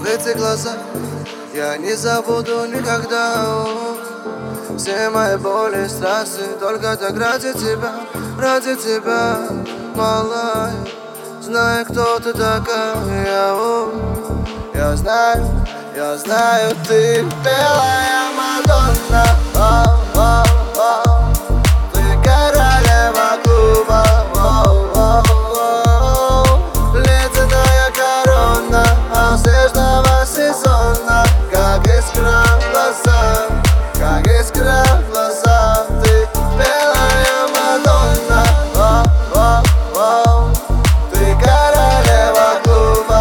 эти глаза я не забуду никогда. Все мои боли и страсти только так ради тебя, малая. Знаю, кто ты такая. Я знаю, ты белая Мадонна. Ты королева клуба. Ледяная корона снежного сезона. Как искра в глазах, как искра в глазах. Ты белая Мадонна. Ты королева клуба.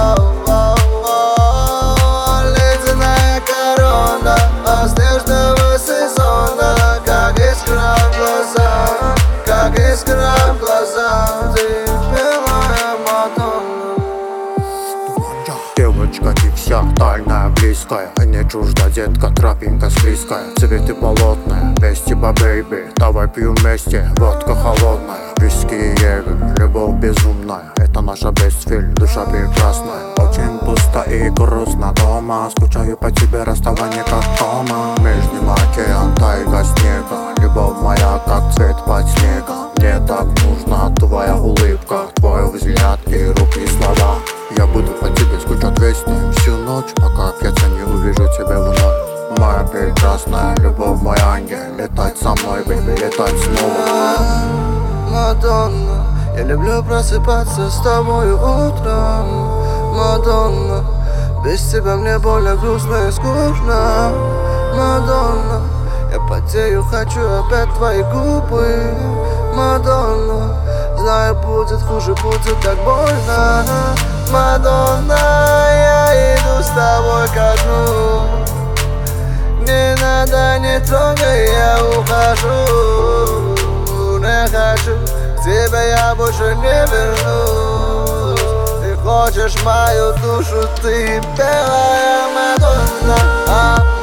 Ледяная корона снежного сезона. Как искра в глазах, как искра в глазах. Ты белая Мадонна. Девочка, ты вся тайная, близкая, не чужда, детка, тропинка склизкая. Цветы болотные, без тебя, бейби. Давай пьем вместе, водка холодная. Виски и егер, любовь безумная. Это наша бестфиль, душа прекрасная. Очень пусто и грустно дома. Скучаю по тебе, расставание как кома. Между океан, тайга снега. Любовь моя, как цвет под снегом. Мне так нужна твоя улыбка, твой взгляд и руки, и слова. Я буду по тебе скучать весь день, всю ночь, пока я не увижу тебя вновь. Моя прекрасная любовь, мой ангел, летать со мной, бэйби, летать снова. Мадонна, я люблю просыпаться с тобой утром. Мадонна, без тебя мне больно, грустно и скучно. Мадонна, я потею, хочу опять твои губы. Мадонна, знаю, будет хуже, будет так больно. Мадонна, я иду с тобой ко дну. Не надо, не трогай, я ухожу. Не хочу, к тебе я больше не вернусь. Ты хочешь мою душу, ты белая Мадонна.